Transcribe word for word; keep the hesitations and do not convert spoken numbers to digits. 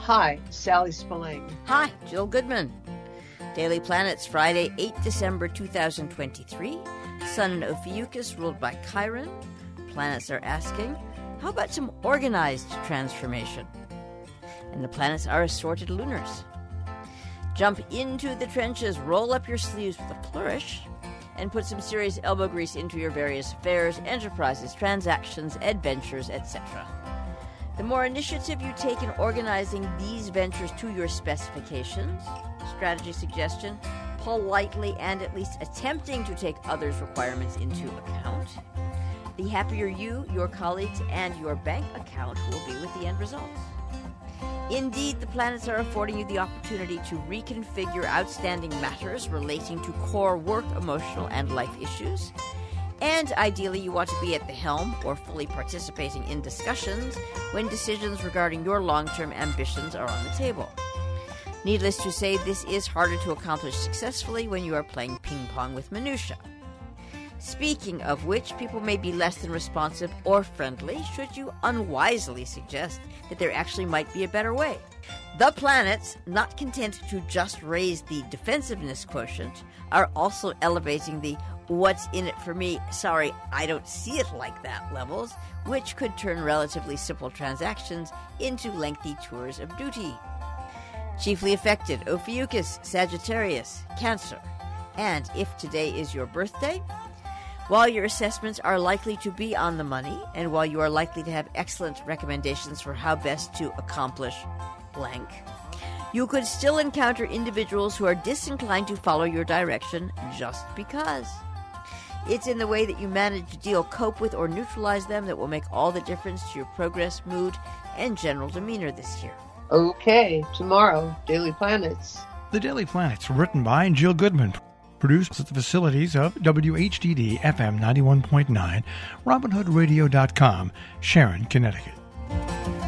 Hi, Sally Spillane. Hi, Jill Goodman. Daily Planets, Friday, the eighth of December, two thousand twenty-three. Sun in Ophiuchus, ruled by Chiron. Planets are asking, how about some organized transformation? And the planets are assorted lunars. Jump into the trenches, roll up your sleeves with a flourish, and put some serious elbow grease into your various affairs, enterprises, transactions, adventures, et cetera. The more initiative you take in organizing these ventures to your specifications, strategy suggestion, politely and at least attempting to take others' requirements into account, the happier you, your colleagues, and your bank account will be with the end results. Indeed, the planets are affording you the opportunity to reconfigure outstanding matters relating to core work, emotional, and life issues. And ideally, you want to be at the helm or fully participating in discussions when decisions regarding your long-term ambitions are on the table. Needless to say, this is harder to accomplish successfully when you are playing ping-pong with minutiae. Speaking of which, people may be less than responsive or friendly should you unwisely suggest that there actually might be a better way. The planets, not content to just raise the defensiveness quotient, are also elevating the what's in it for me, sorry, I don't see it like that levels, which could turn relatively simple transactions into lengthy tours of duty. Chiefly affected, Ophiuchus, Sagittarius, Cancer. And if today is your birthday, while your assessments are likely to be on the money, and while you are likely to have excellent recommendations for how best to accomplish blank, you could still encounter individuals who are disinclined to follow your direction just because. It's in the way that you manage to deal, cope with, or neutralize them that will make all the difference to your progress, mood, and general demeanor this year. Okay, tomorrow, Daily Planets. The Daily Planets, written by Jill Goodman, produced at the facilities of W H D D F M ninety-one point nine, Robin Hood Radio dot com, Sharon, Connecticut.